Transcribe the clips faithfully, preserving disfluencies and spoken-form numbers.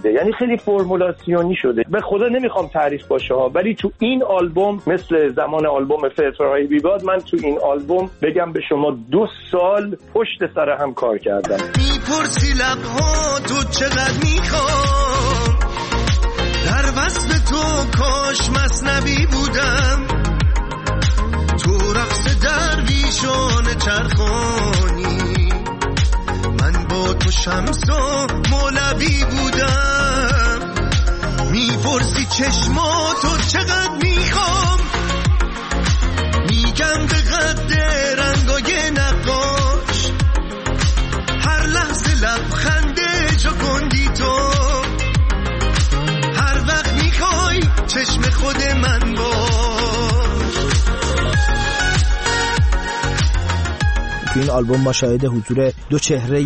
بوده، یعنی خیلی فرمولاسیونی شده. به خدا نمیخوام تعریف باشه ها، ولی تو این آلبوم مثل زمان آلبوم فطرهای بیگاد، من تو این آلبوم بگم به شما دو سال پشت سر هم کار کردم. میپرسی لبها تو چقدر میخوام، در وصف تو کاش مثنوی بودم، تو رقص درویشان چرخانی، من با تو شمس و مولوی بودم. میپرسی چشماتو چقدر میخوام، میگم به قد رنگای نقاش، هر لحظه لبخنده جو کندی تو، هر وقت میخوای چشم خود من باش. تو این آلبوم ما شاهد حضور دو چهره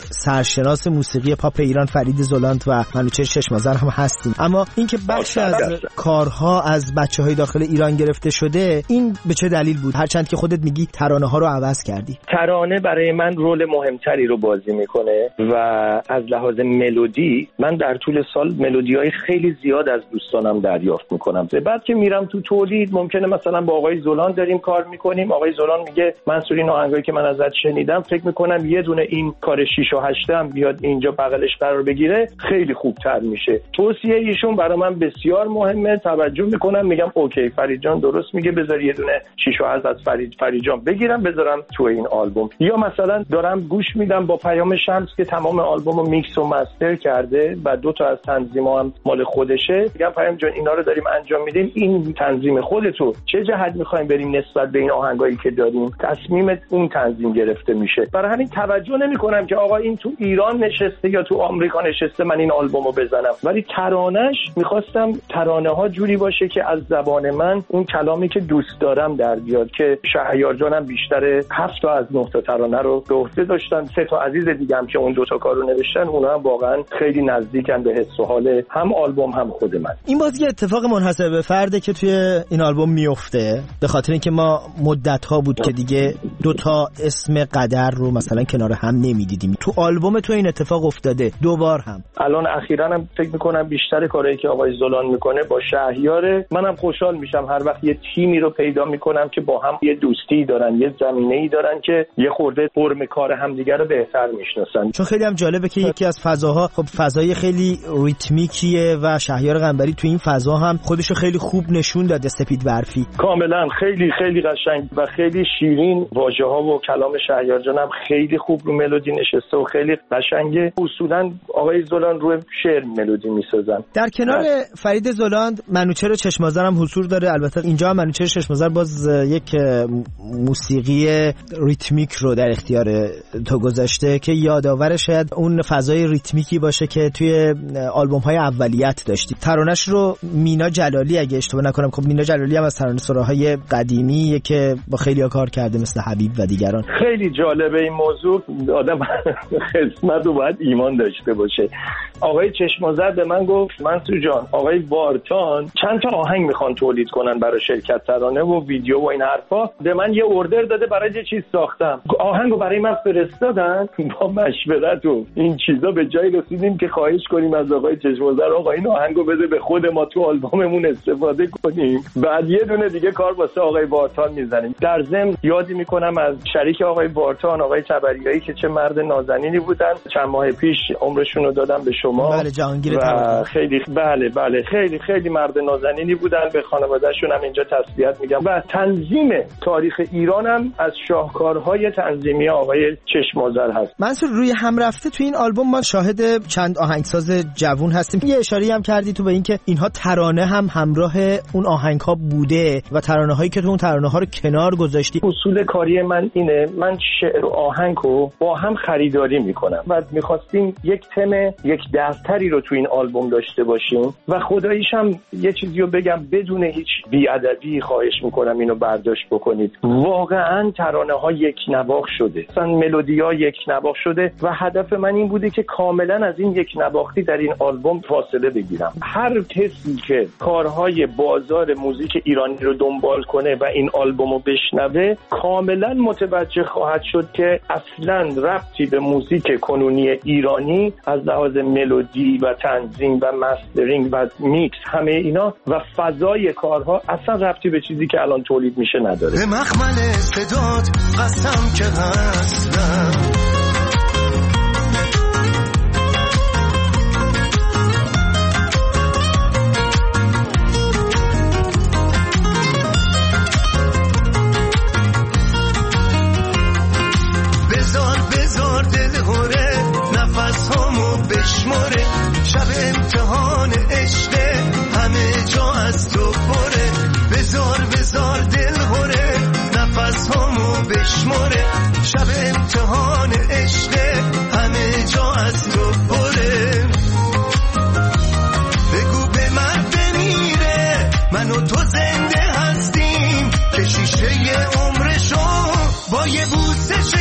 سرشناس موسیقی پاپ ایران، فرید زلاند و منوچهر چشم‌آذر هم هستیم. اما اینکه بخشی از کارها از بچه‌های داخل ایران گرفته شده، این به چه دلیل بود؟ هرچند که خودت میگی ترانه‌ها رو عوض کردی. ترانه برای من رول مهمتری رو بازی میکنه و از لحاظ ملودی من در طول سال ملودی‌های خیلی زیاد از دوستانم دریافت میکنم. بعد که میرم تو تولید، ممکنه مثلا با آقای زلاند داریم کار میکنیم، آقای زلاند میگه منصور این آهنگایی که من ازت شنیدم فکر میکنم یه دونه این کار شیش و هشت هم بیاد اینجا بغلش قرار بگیره خیلی خوبتر میشه. توصیه ایشون برای من بسیار مهمه، توجه میکنم، میگم اوکی فرید جان درست میگه، بذار یه دونه شیش و هشت از فرید فرید جان بگیرم بذارم تو این آلبوم. یا مثلا دارم گوش میدم با پیام شمس که تمام آلبومو میکس و مستر کرده و دو تا از تنظیم‌ها هم مال خودشه، میگم پیام جان اینا رو داریم انجام میدیم، این تنظیم خودتو چه جهت میخوایم بریم نسبت به این آهنگایی که داریم، تصمیمت اون تنظیم گرفته میشه. برای همین توجه نمیکنم که آقا این تو ایران نشسته یا تو آمریکا نشسته من این آلبومو بزنم، ولی ترانه‌اش میخواستم ترانه ها جوری باشه که از زبان من اون کلامی که دوست دارم در بیاد، که شهریار جانم بیشتر هفت تا از نه تا ترانه رو به عهده داشتن، سه تا عزیز دیگم که اون دو تا کارو نوشتن، اونها هم واقعا خیلی نزدیکن به حس و حال هم آلبوم هم خود من. این باز یه اتفاق منحصر به فرده که توی این آلبوم میفته، به خاطر اینکه ما مدت‌ها بود که دیگه دو تا اسم قدر رو مثلا کنار هم نمیدیدیم. تو آلبوم تو این اتفاق افتاده دوبار هم. الان اخیراً هم فکر میکنم بیشتر کارهایی که آقای زلان میکنه با شهریاره. منم خوشحال میشم هر وقت یه تیمی رو پیدا میکنم که با هم یه دوستی دارن، یه زمینه‌ای دارن که یه خورده فرم کار همدیگه رو بهتر میشناسن. چون خیلی هم جالبه که یکی از فضاها خب فضای خیلی ریتمیکیه و شهریار قنبری تو این فضا هم خودشو خیلی خوب نشون داده. سپید برفی کاملا خیلی خیلی قشنگ و خیلی شیرین، واژه‌ها و کلام شهریار جانم خیلی خوب رو ملودی نشسته و خیلی قشنگه. اصولا آقای زلاند روی شعر ملودی میسازن. در کنار فرید زلاند منوچهر چشم‌آذر هم حضور داره. البته اینجا منوچهر چشم‌آذر باز یک موسیقی ریتمیک رو در اختیار تو گذاشته که یادآور شاید اون فضای ریتمیکی باشه که توی آلبوم‌های اولیت داشتی. ترانه‌اش رو مینا جلالی اگه اشتباه نکنم، خب مینا جلالی هم از ترانه‌سراهای قدیمیه که با خیلی‌ها کار کرده مثل حبیب و دیگران. خیلی جالبه این موضوع، آدم خدمت رو باید ایمان داشته باشه. آقای چشم‌آذر به من گفت منصور جان آقای وارتان چند تا آهنگ میخوان تولید کنن برای شرکت ترانه و ویدیو و این حرفا، به من یه اوردر داده برای یه چیز ساختم، آهنگو برای من فرستادن. با مشورت و این چیزا به جای رسیدیم که خواهش کنیم از آقای چشم‌آذر آقا این آهنگو بده به خود ما تو آلبوممون استفاده کنیم، بعد یه دونه دیگه کار واسه آقای وارتان میزنیم. در ضمن یادی میکنم از شریک آقای وارتان آقای تبریایی که چه مرد نازنینی بودن، چند ماه پیش عمرشون رو دادم به شما. بله جهانگیر و خیلی بله بله خیلی خیلی مرد نازنینی بودن، به خانواده‌شون هم اینجا تسلیت میگم. و تنظیم تاریخ ایران هم از شاهکارهای تنظیمی آقای چشم‌آذر هست. منصور روی هم رفته تو این آلبوم ما شاهد چند آهنگساز جوون هستیم. یه اشاره‌ای هم کردی تو به اینکه اینها ترانه هم همراه اون آهنگ‌ها بوده و ترانه‌هایی که تو اون ترانه‌ها رو کنار گذاشتی. اصول کاری من اینه، من شعر و آهنگو با هم خریداری میکنم و میخواستیم یک تم یک دفتری رو تو این آلبوم داشته باشیم و خداییش هم یه چیزی رو بگم بدون هیچ بی‌ادبی خواهش میکنم اینو برداشت بکنید، واقعا ترانه ها یک نواخت شده، مثلا ملودی ها یک نواخت شده و هدف من این بوده که کاملا از این یک نواختی در این آلبوم فاصله بگیرم. هر کسی که کارهای بازار موزیک ایرانی رو دنبال کنه و این آلبومو بشنوه کاملا متوجه خواهد شد که اصلا اصلا ربطی به موزیک کنونی ایرانی از لحاظ ملودی و تنظیم و مسترینگ و میکس همه اینا و فضای کارها اصلا ربطی به چیزی که الان تولید میشه نداره. به مخمل صدات قسم که هستم، بشماره شب امتحان عشقه همه جا از تو پره، بزار بزار دل هره نفس هامو بشماره شب امتحان عشقه همه جا از تو پره، بگو به من بمیره من و تو زنده هستیم که شیشه عمرشو با یه بوسه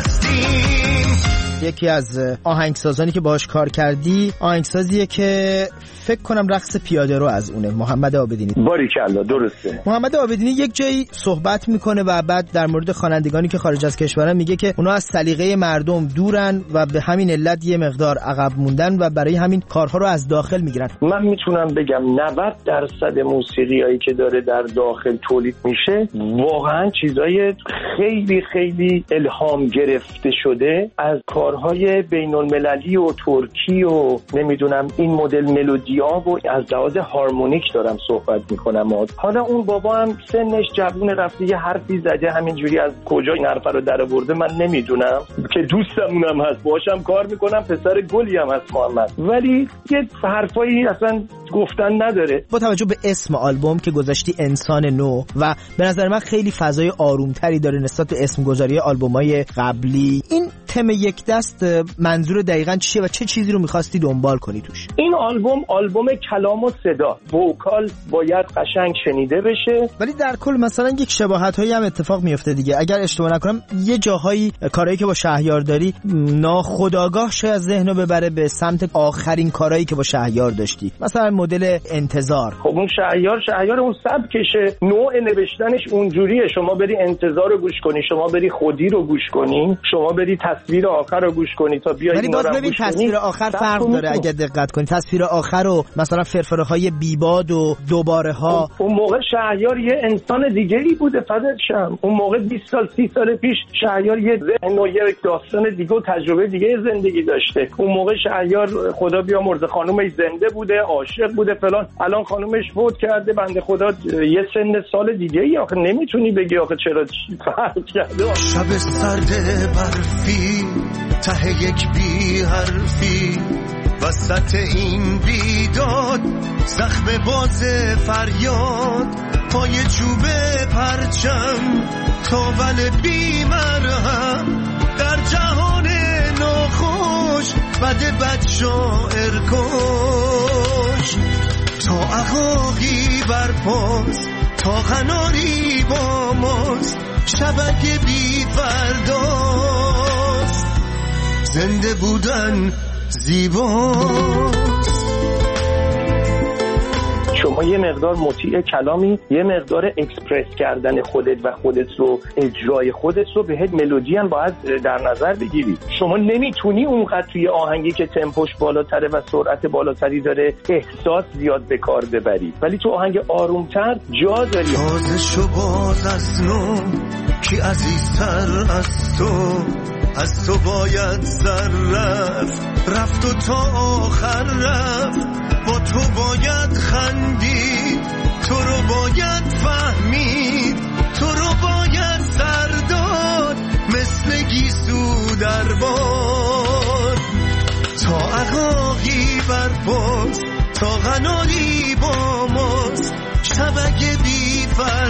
شکستیم. یکی از آهنگسازانی که باهاش کار کردی آهنگسازیه که فکر کنم رقص پیاده رو از اونه، محمد عابدینی. باریکلا درسته. محمد عابدینی یک جایی صحبت میکنه و بعد در مورد خوانندگانی که خارج از کشورن میگه که اونا از سلیقه مردم دورن و به همین علت یه مقدار عقب موندن و برای همین کارها رو از داخل میگیرن. من میتونم بگم نود درصد موسیقیایی که داره در داخل تولید میشه واقعا چیزای خیلی خیلی الهام گرفته شده از کارهای بین المللی و ترکی و نمیدونم این مدل ملودی ها و از لحاظ هارمونیک دارم صحبت میکنم. حالا اون بابا هم سنش جوون رفته یه حرفی زده همینجوری از کجا این حرف رو در آورده من نمیدونم که دوستمونم هست باشم کار میکنم پسر گلی هم هست محمد، ولی یه حرفایی اصلا گفتن نداره. با توجه به اسم آلبوم که گذاشتی انسان نو و به نظر من خیلی فضای آرومتری داره نسبت به اسم گذاری آلبومای قبلی، این تم یک دست منظور دقیقاً چیه و چه چیزی رو می‌خواستی دنبال کنی توش؟ این آلبوم آلبوم کلام و صدا، وکال باید قشنگ شنیده بشه، ولی در کل مثلا یک شباهت‌هایی هم اتفاق میفته دیگه. اگر اشتباه نکنم یه جاهایی کارهایی که با شهیار داری ناخودآگاه شاید ذهنو ببره به سمت آخرین کارهایی که با شهیار داشتی، مثلا مدل انتظار. خب اون شهیار شهیار اون سبکشه، نوع نوشتنش اونجوریه، شما بری انتظار رو گوش کنی، شما بری خودی رو گوش کنی، شما بری تصویر آخر رو گوش کنی تا بیای ولی باز ببین تصویر آخر فرق داره. اگه دقت کنی تصویر آخر رو مثلا فرفره های بیباد و دوباره ها، اون موقع شهیار یه انسان دیگری بوده فضل شم، اون موقع بیست سال سی سال پیش شهیار یه ذهن و یه داستان دیگه و تجربه دیگه زندگی داشته. اون موقع شهیار خدا بیامرزه خانومش زنده بوده، عاشق بوده فلان، الان خانومش فوت کرده بنده خدا یه سن سال دیگه ای، آخه نمیتونی بگی آخه چرا فرق کرده. شب سرد برفی ته یک بی حرفی وسط این بیداد زخم باز فریاد پای چوب پرچم تاول بی مرهم در جهان ناخوش بد بد شاعر کش تا عقاقی برپاس تا غناری با ماست شبک بی فرداست زنده بودن زیباست. شما یه مقدار مطیع کلامی، یه مقدار اکسپرس کردن خودت و خودت رو اجرای خودت رو بهت ملودی هم باید در نظر بگیری. شما نمیتونی اونقدر توی آهنگی که تمپوش بالاتره و سرعت بالاتری داره احساس زیاد به کار ببری، ولی تو آهنگ آرومتر جا داری. تازه شو باز از نو کی عزیزتر از تو، از تو باید سر رفت رفت و تا آخر رفت، با تو باید خندید تو رو باید فهمید تو رو باید سر داد مثل گیسو در باد تا عقاقی برپاس تا غناری با ماست شبک بی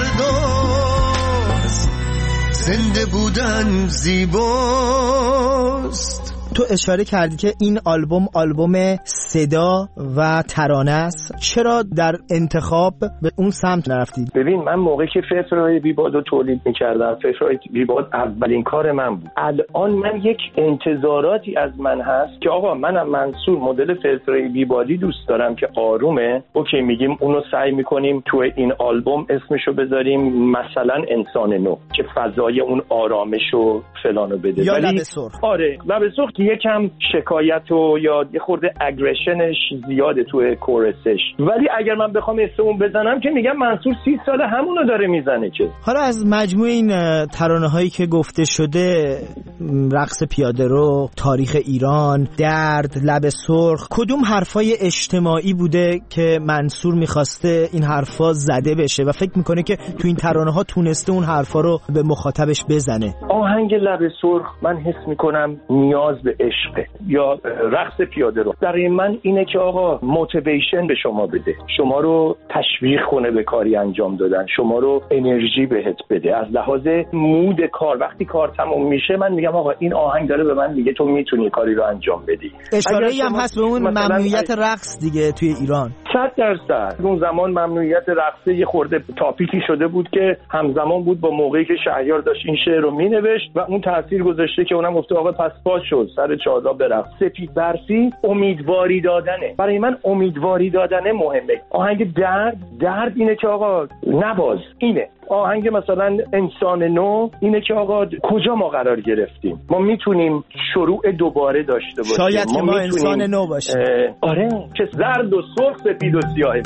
فرداست زنده بودن زیباست. تو اشاره کردی که این آلبوم آلبوم صدا و ترانه است. چرا در انتخاب به اون سمت نرفتید؟ ببین من موقعی که فلفل‌های بیباد رو تولید می‌کردم، فلفل‌های بیباد اولین کار من بود. الان من یک انتظاراتی از من هست که آقا منم منصور مدل فلفل‌های بیبادی دوست دارم که آرومه. اوکی میگیم اونو سعی می‌کنیم تو این آلبوم اسمشو بذاریم مثلا انسان نو که فضای اون آرامش و فلانو بده. یا ولی لب سرخ. آره لب سرخ که یکم شکایت و یا یه خورده اگریشنش زیاده توی کورسش. ولی اگر من بخوام اسم اون بزنم که میگم منصور سی سال همونو داره میزنه. که حالا از مجموع این ترانه هایی که گفته شده، رقص پیاده رو، تاریخ ایران، درد، لب سرخ، کدوم حرفای اجتماعی بوده که منصور میخواسته این حرفا زده بشه و فکر میکنه که تو این ترانه ها تونسته اون حرفا رو به مخاطبش بزنه؟ آهنگ لب سرخ من حس میکنم نیاز به عشقه، یا رقص پیاده رو برای من اینه که آقا موتیویشن به شما بده، شما رو تشویق کنه به کاری انجام دادن، شما رو انرژی بهت بده از لحاظ مود کار. وقتی کار تموم میشه من میگم آقا این آهنگ داره به من میگه تو میتونی کاری رو انجام بدی. اشاره‌ای هم هست به اون ممنوعیت رقص دیگه توی ایران. صد درصد اون زمان ممنوعیت رقص یه خورده تاپیکی شده بود که همزمان بود با موقعی که شهریار داشت این شعر رو مینوشت و اون تاثیر گذاشته که اونم گفته آقا پس پاس شد سر چادر برقص. سپید برفی امیدواری دادنه، برای من امیدواری دادنه مهمه. آهنگ درد درد اینه که آقا نباز، اینه. آهنگ مثلا انسان نو اینه که آقا کجا ما قرار گرفتیم، ما میتونیم شروع دوباره داشته باشیم، شاید ما که ما انسان نو باشیم. آره که زرد و سرخ سپید و سیاهه.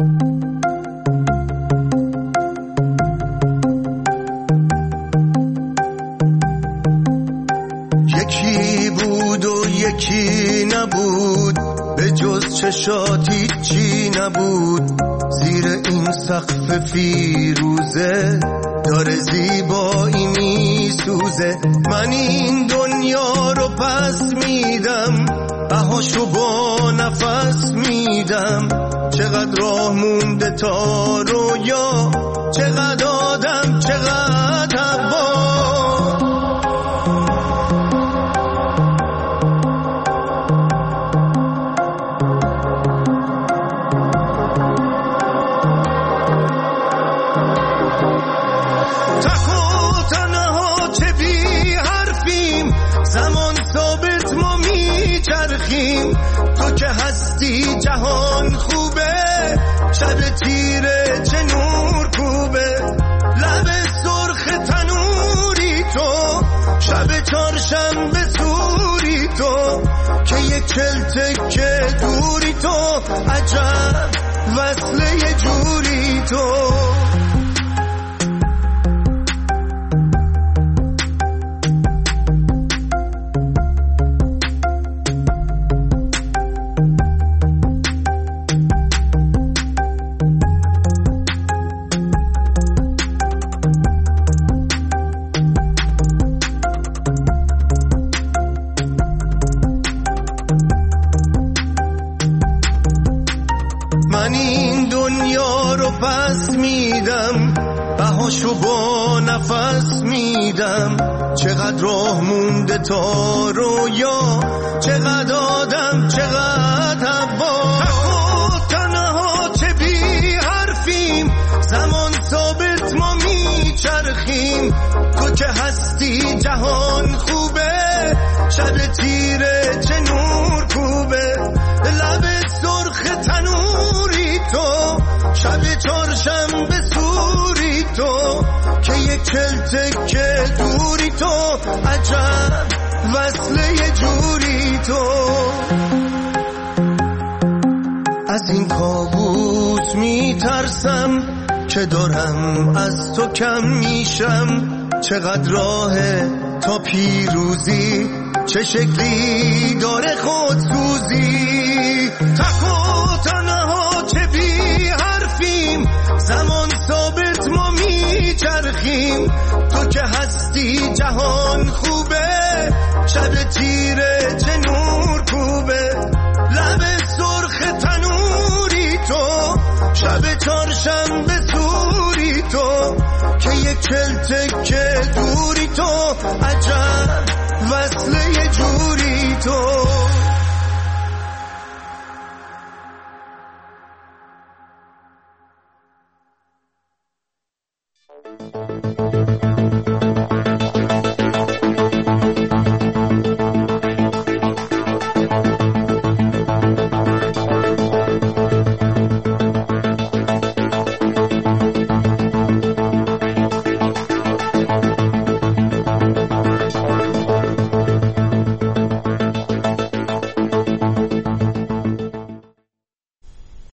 یکی بود و یکی نبود، به جز چشاتی چی نبود. زیر این سقف فیروزه داره زیبایی می سوزه. من این دنیا رو پس میدم، بهاشو با نفس میدم. چقدر راه مونده تا رویا، چقدر آدم چقدر هوا. تو که هستی جهان خوبه، شب تیره چه نور کوبه. لب سرخ تنوری تو، شب چهارشنبه سوری تو، که یک چل تکه دوری تو. عجب وصله یه جوری تو. من این دنیا رو پس میدم، بهاشو با نفس میدم. چقدر راه مونده تا رویا، چقدر آدم چقدر هوا. تنها چه بی حرفیم، زمان ثابت ما میچرخیم. تو که هستی جهان خوبه، شب تیره چه نور کوبه. لب سرخ تنوری تو، شب چهارشنبه سوری تو، که یک چل تکه دوری تو. عجب وصله یه جوری تو. از این کابوس میترسم که دارم از تو کم میشم. چقدر راهه تا پیروزی، چه شکلی داره خودسوزی. تک و تنها چه بی حرفیم، زمان ثابت ما میچرخیم. تو که هستی جهان خوبه، شب تیره چه نور کوبه. لب سرخ تنوری تو، شب چهارشنبه سوری تو، که یک چل تکه دوری تو. عجب وصله یه جوری تو. شما.